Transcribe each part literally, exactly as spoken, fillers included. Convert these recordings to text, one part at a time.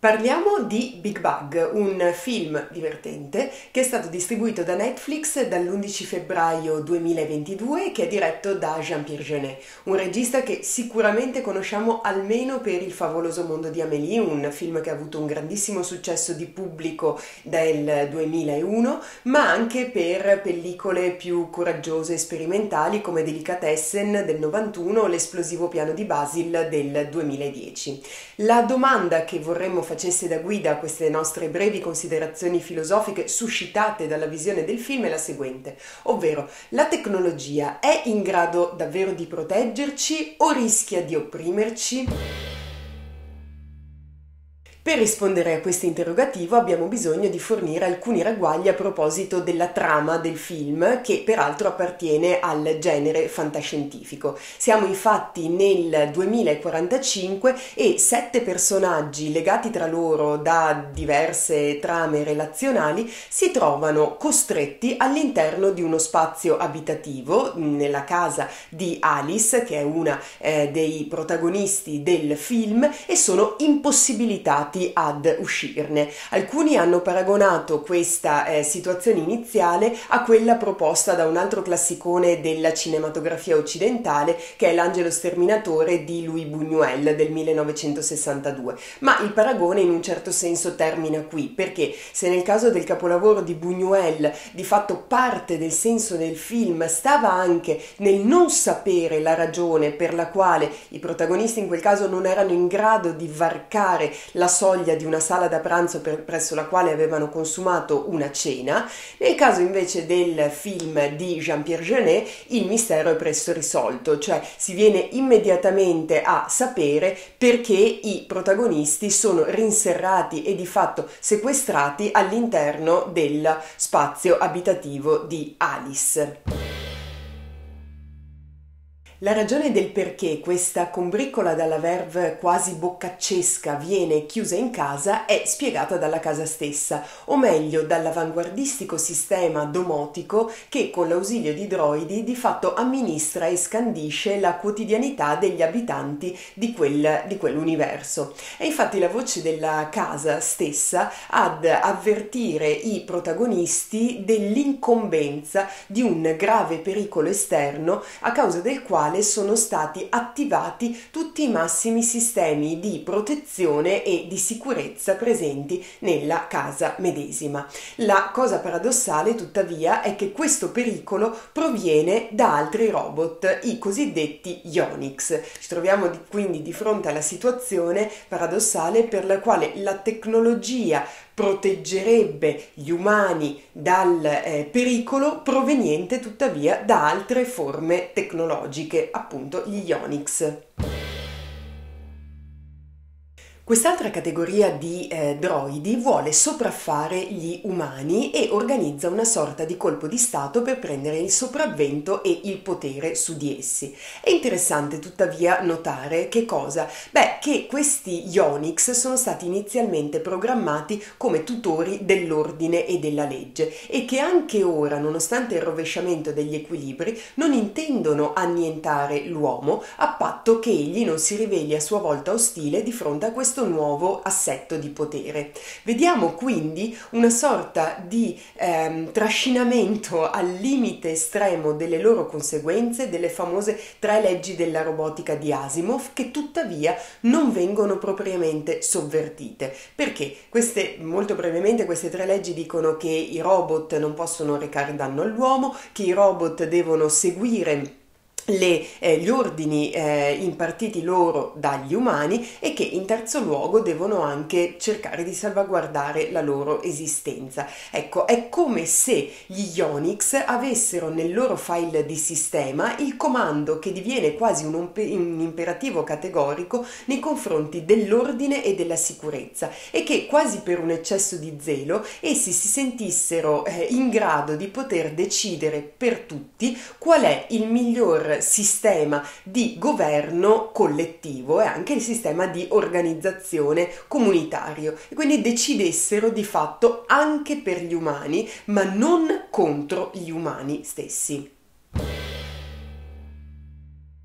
Parliamo di Big Bug, un film divertente che è stato distribuito da Netflix dall'undici febbraio duemilaventidue e che è diretto da Jean-Pierre Jeunet, un regista che sicuramente conosciamo almeno per Il favoloso mondo di Amélie, un film che ha avuto un grandissimo successo di pubblico del duemilauno, ma anche per pellicole più coraggiose e sperimentali come Delicatessen del novantuno o L'esplosivo piano di Basil del duemiladieci. La domanda che vorremmo facesse da guida a queste nostre brevi considerazioni filosofiche suscitate dalla visione del film è la seguente, ovvero: la tecnologia è in grado davvero di proteggerci o rischia di opprimerci? Per rispondere a questo interrogativo abbiamo bisogno di fornire alcuni ragguagli a proposito della trama del film, che peraltro appartiene al genere fantascientifico. Siamo infatti nel duemilaquarantacinque e sette personaggi legati tra loro da diverse trame relazionali si trovano costretti all'interno di uno spazio abitativo, nella casa di Alice, che è una eh, dei protagonisti del film, e sono impossibilitati ad uscirne. Alcuni hanno paragonato questa eh, situazione iniziale a quella proposta da un altro classicone della cinematografia occidentale, che è L'angelo sterminatore di Louis Buñuel del millenovecentosessantadue, ma il paragone in un certo senso termina qui, perché se nel caso del capolavoro di Buñuel di fatto parte del senso del film stava anche nel non sapere la ragione per la quale i protagonisti in quel caso non erano in grado di varcare la soglia di una sala da pranzo per, presso la quale avevano consumato una cena, nel caso invece del film di Jean-Pierre Jeunet il mistero è presto risolto, cioè si viene immediatamente a sapere perché i protagonisti sono rinserrati e di fatto sequestrati all'interno del spazio abitativo di Alice. La ragione del perché questa combriccola dalla verve quasi boccaccesca viene chiusa in casa è spiegata dalla casa stessa, o meglio dall'avanguardistico sistema domotico che con l'ausilio di droidi di fatto amministra e scandisce la quotidianità degli abitanti di, quel, di quell'universo. È infatti la voce della casa stessa ad avvertire i protagonisti dell'incombenza di un grave pericolo esterno a causa del quale sono stati attivati tutti i massimi sistemi di protezione e di sicurezza presenti nella casa medesima. La cosa paradossale, tuttavia, è che questo pericolo proviene da altri robot, i cosiddetti Yonix. Ci troviamo di, quindi di fronte alla situazione paradossale per la quale la tecnologia proteggerebbe gli umani dal eh, pericolo proveniente tuttavia da altre forme tecnologiche, appunto gli Yonix. Quest'altra categoria di eh, droidi vuole sopraffare gli umani e organizza una sorta di colpo di stato per prendere il sopravvento e il potere su di essi. È interessante tuttavia notare che cosa? Beh, che questi Yonix sono stati inizialmente programmati come tutori dell'ordine e della legge e che anche ora, nonostante il rovesciamento degli equilibri, non intendono annientare l'uomo a patto che egli non si riveli a sua volta ostile di fronte a questo nuovo assetto di potere. Vediamo quindi una sorta di ehm, trascinamento al limite estremo delle loro conseguenze, delle famose tre leggi della robotica di Asimov, che tuttavia non vengono propriamente sovvertite. Perché? Queste, molto brevemente, queste tre leggi dicono che i robot non possono recare danno all'uomo, che i robot devono seguire Le, eh, gli ordini eh, impartiti loro dagli umani e che in terzo luogo devono anche cercare di salvaguardare la loro esistenza. Ecco, è come se gli Yonix avessero nel loro file di sistema il comando che diviene quasi un, un imperativo categorico nei confronti dell'ordine e della sicurezza, e che quasi per un eccesso di zelo essi si sentissero eh, in grado di poter decidere per tutti qual è il miglior sistema di governo collettivo e anche il sistema di organizzazione comunitario, e quindi decidessero di fatto anche per gli umani, ma non contro gli umani stessi.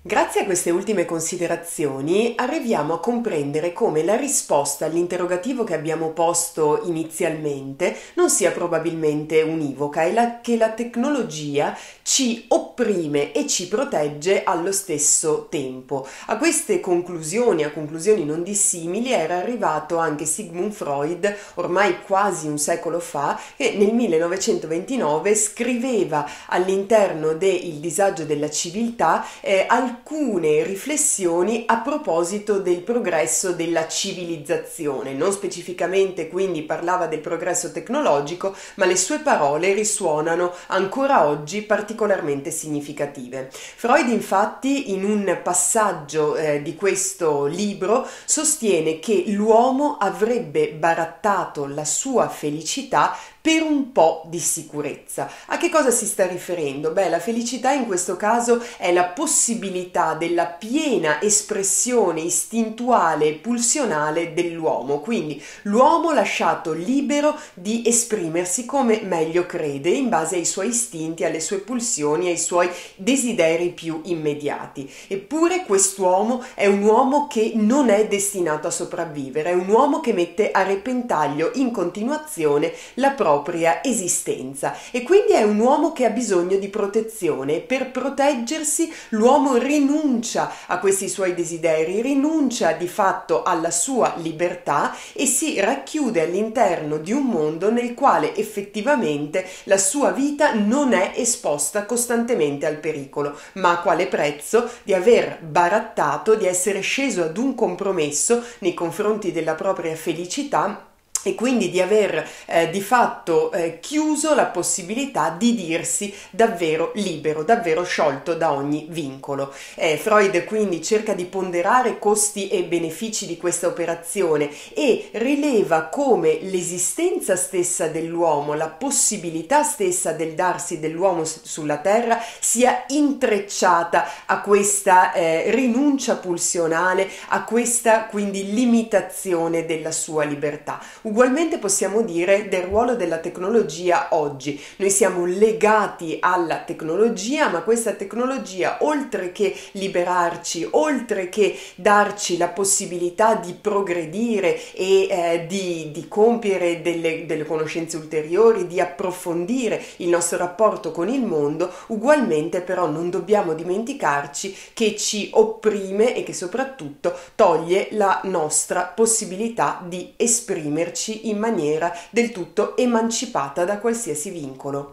Grazie a queste ultime considerazioni arriviamo a comprendere come la risposta all'interrogativo che abbiamo posto inizialmente non sia probabilmente univoca e la, che la tecnologia ci opprime e ci protegge allo stesso tempo. A queste conclusioni, a conclusioni non dissimili, era arrivato anche Sigmund Freud ormai quasi un secolo fa, che nel millenovecentoventinove scriveva all'interno de Il disagio della civiltà eh, alcune riflessioni a proposito del progresso della civilizzazione. Non specificamente quindi parlava del progresso tecnologico, ma le sue parole risuonano ancora oggi particolarmente significative. Freud infatti in un passaggio eh, di questo libro sostiene che l'uomo avrebbe barattato la sua felicità per un po' di sicurezza. A che cosa si sta riferendo? Beh, la felicità in questo caso è la possibilità della piena espressione istintuale e pulsionale dell'uomo, quindi l'uomo lasciato libero di esprimersi come meglio crede, in base ai suoi istinti, alle sue pulsioni, ai suoi desideri più immediati. Eppure quest'uomo è un uomo che non è destinato a sopravvivere, è un uomo che mette a repentaglio in continuazione la propria propria esistenza e quindi è un uomo che ha bisogno di protezione. Per proteggersi l'uomo rinuncia a questi suoi desideri, rinuncia di fatto alla sua libertà e si racchiude all'interno di un mondo nel quale effettivamente la sua vita non è esposta costantemente al pericolo, ma a quale prezzo? Di aver barattato, di essere sceso ad un compromesso nei confronti della propria felicità e quindi di aver eh, di fatto eh, chiuso la possibilità di dirsi davvero libero, davvero sciolto da ogni vincolo. Eh, Freud quindi cerca di ponderare costi e benefici di questa operazione e rileva come l'esistenza stessa dell'uomo, la possibilità stessa del darsi dell'uomo sulla terra sia intrecciata a questa eh, rinuncia pulsionale, a questa quindi limitazione della sua libertà. Ugualmente possiamo dire del ruolo della tecnologia oggi. Noi siamo legati alla tecnologia, ma questa tecnologia, oltre che liberarci, oltre che darci la possibilità di progredire e eh, di, di compiere delle, delle conoscenze ulteriori, di approfondire il nostro rapporto con il mondo, ugualmente però non dobbiamo dimenticarci che ci opprime e che soprattutto toglie la nostra possibilità di esprimerci in maniera del tutto emancipata da qualsiasi vincolo.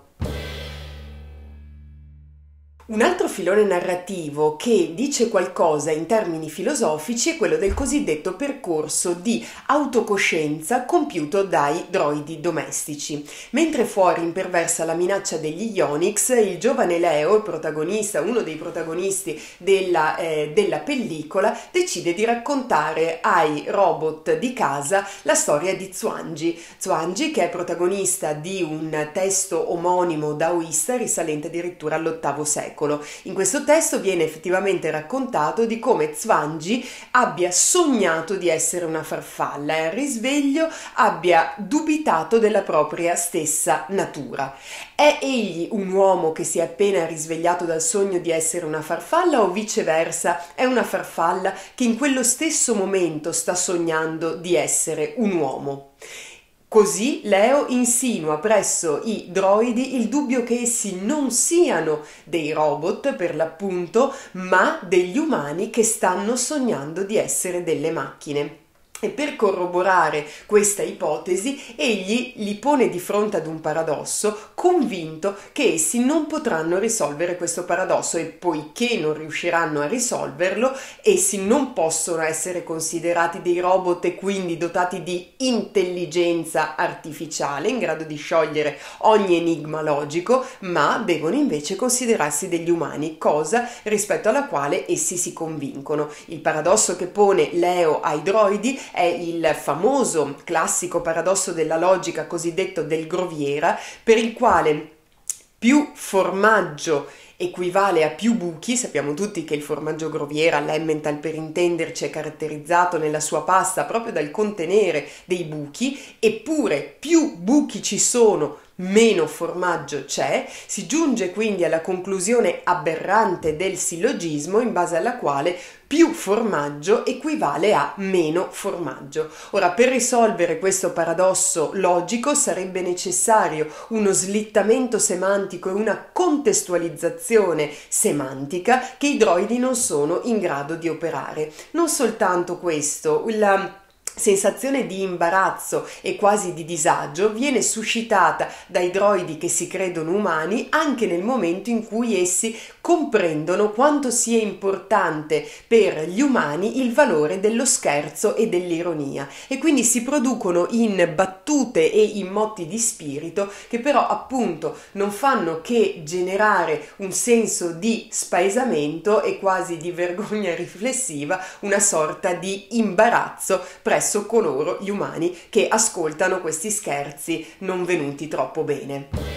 Un altro filone narrativo che dice qualcosa in termini filosofici è quello del cosiddetto percorso di autocoscienza compiuto dai droidi domestici. Mentre fuori imperversa la minaccia degli Ionix, il giovane Leo, il protagonista, uno dei protagonisti della, eh, della pellicola, decide di raccontare ai robot di casa la storia di Zhuangzi. Zhuangzi, che è protagonista di un testo omonimo daoista risalente addirittura all'ottavo secolo. In questo testo viene effettivamente raccontato di come Zhuangzi abbia sognato di essere una farfalla e al risveglio abbia dubitato della propria stessa natura. È egli un uomo che si è appena risvegliato dal sogno di essere una farfalla o viceversa è una farfalla che in quello stesso momento sta sognando di essere un uomo? Così Leo insinua presso i droidi il dubbio che essi non siano dei robot per l'appunto, ma degli umani che stanno sognando di essere delle macchine. E per corroborare questa ipotesi, egli li pone di fronte ad un paradosso, convinto che essi non potranno risolvere questo paradosso e poiché non riusciranno a risolverlo, essi non possono essere considerati dei robot e quindi dotati di intelligenza artificiale in grado di sciogliere ogni enigma logico, ma devono invece considerarsi degli umani, cosa rispetto alla quale essi si convincono. Il paradosso che pone Leo ai droidi è il famoso classico paradosso della logica cosiddetto del Groviera, per il quale più formaggio equivale a più buchi. Sappiamo tutti che il formaggio Groviera, l'Emmental per intenderci, è caratterizzato nella sua pasta proprio dal contenere dei buchi, eppure più buchi ci sono, meno formaggio c'è. Si giunge quindi alla conclusione aberrante del sillogismo in base alla quale più formaggio equivale a meno formaggio. Ora, per risolvere questo paradosso logico sarebbe necessario uno slittamento semantico e una contestualizzazione semantica che i droidi non sono in grado di operare. Non soltanto questo, la sensazione di imbarazzo e quasi di disagio viene suscitata dai droidi che si credono umani anche nel momento in cui essi comprendono quanto sia importante per gli umani il valore dello scherzo e dell'ironia, e quindi si producono in battute e in motti di spirito che però appunto non fanno che generare un senso di spaesamento e quasi di vergogna riflessiva, una sorta di imbarazzo presso coloro, gli umani, che ascoltano questi scherzi non venuti troppo bene.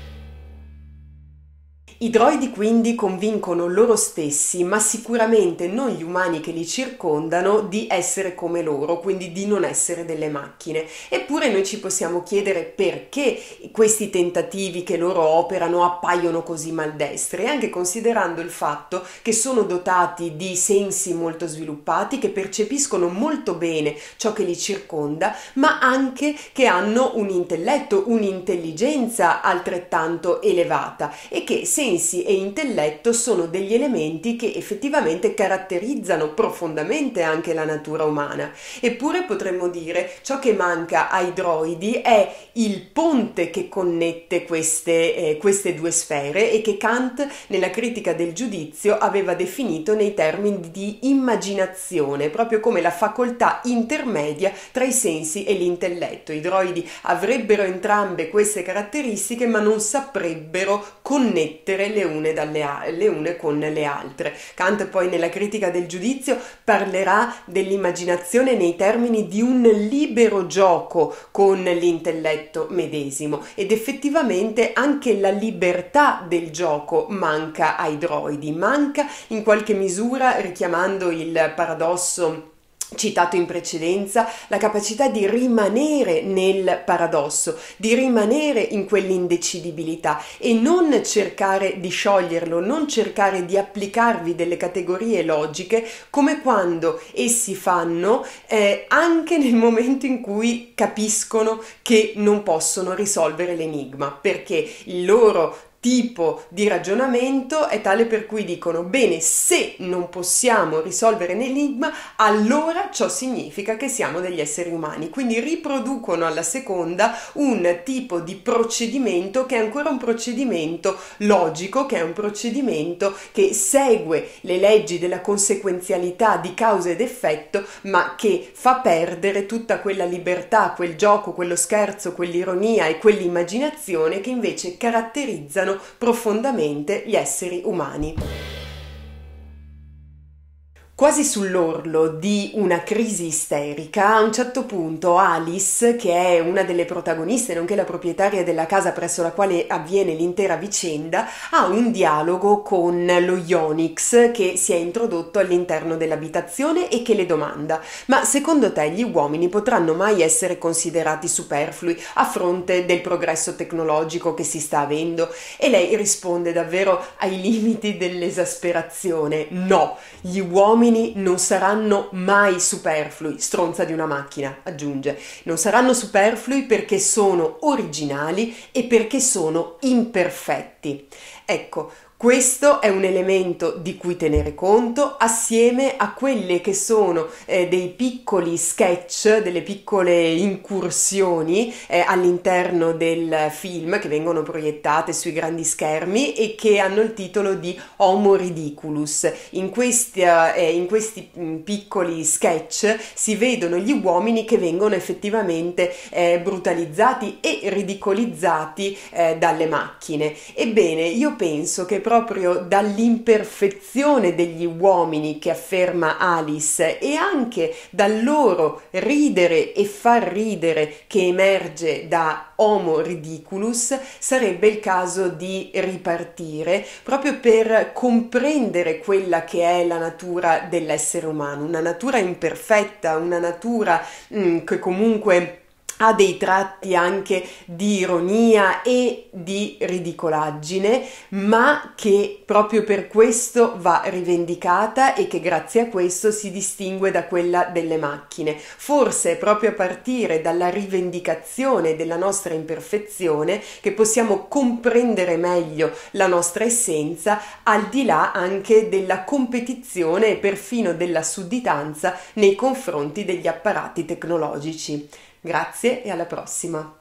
I droidi quindi convincono loro stessi, ma sicuramente non gli umani che li circondano, di essere come loro, quindi di non essere delle macchine. Eppure noi ci possiamo chiedere perché questi tentativi che loro operano appaiono così maldestri, anche considerando il fatto che sono dotati di sensi molto sviluppati, che percepiscono molto bene ciò che li circonda, ma anche che hanno un intelletto, un'intelligenza altrettanto elevata, e che sensi e intelletto sono degli elementi che effettivamente caratterizzano profondamente anche la natura umana. Eppure potremmo dire ciò che manca ai droidi è il ponte che connette queste, eh, queste due sfere, e che Kant nella critica del giudizio aveva definito nei termini di immaginazione, proprio come la facoltà intermedia tra i sensi e l'intelletto. I droidi avrebbero entrambe queste caratteristiche, ma non saprebbero connettere le une, dalle, le une con le altre. Kant poi nella critica del giudizio parlerà dell'immaginazione nei termini di un libero gioco con l'intelletto medesimo, ed effettivamente anche la libertà del gioco manca ai droidi, manca in qualche misura, richiamando il paradosso citato in precedenza, la capacità di rimanere nel paradosso, di rimanere in quell'indecidibilità e non cercare di scioglierlo, non cercare di applicarvi delle categorie logiche, come quando essi fanno eh, anche nel momento in cui capiscono che non possono risolvere l'enigma, perché il loro tipo di ragionamento è tale per cui dicono: bene, se non possiamo risolvere l'enigma, allora ciò significa che siamo degli esseri umani. Quindi riproducono alla seconda un tipo di procedimento che è ancora un procedimento logico, che è un procedimento che segue le leggi della conseguenzialità di causa ed effetto, ma che fa perdere tutta quella libertà, quel gioco, quello scherzo, quell'ironia e quell'immaginazione che invece caratterizzano profondamente gli esseri umani. Quasi sull'orlo di una crisi isterica, a un certo punto Alice, che è una delle protagoniste, nonché la proprietaria della casa presso la quale avviene l'intera vicenda, ha un dialogo con lo Ionix che si è introdotto all'interno dell'abitazione e che le domanda: ma secondo te gli uomini potranno mai essere considerati superflui a fronte del progresso tecnologico che si sta avendo? E lei risponde davvero ai limiti dell'esasperazione: no, gli uomini non saranno mai superflui. Stronza di una macchina, aggiunge. Non saranno superflui perché sono originali e perché sono imperfetti. Ecco, questo è un elemento di cui tenere conto, assieme a quelle che sono eh, dei piccoli sketch, delle piccole incursioni eh, all'interno del film che vengono proiettate sui grandi schermi e che hanno il titolo di Homo Ridiculus. In questi, eh, in questi mh, piccoli sketch si vedono gli uomini che vengono effettivamente eh, brutalizzati e ridicolizzati eh, dalle macchine. Ebbene, io penso che proprio dall'imperfezione degli uomini che afferma Alice e anche dal loro ridere e far ridere che emerge da Homo Ridiculus sarebbe il caso di ripartire proprio per comprendere quella che è la natura dell'essere umano, una natura imperfetta, una natura mh, che comunque ha dei tratti anche di ironia e di ridicolaggine, ma che proprio per questo va rivendicata e che grazie a questo si distingue da quella delle macchine. Forse è proprio a partire dalla rivendicazione della nostra imperfezione che possiamo comprendere meglio la nostra essenza, al di là anche della competizione e perfino della sudditanza nei confronti degli apparati tecnologici. Grazie e alla prossima!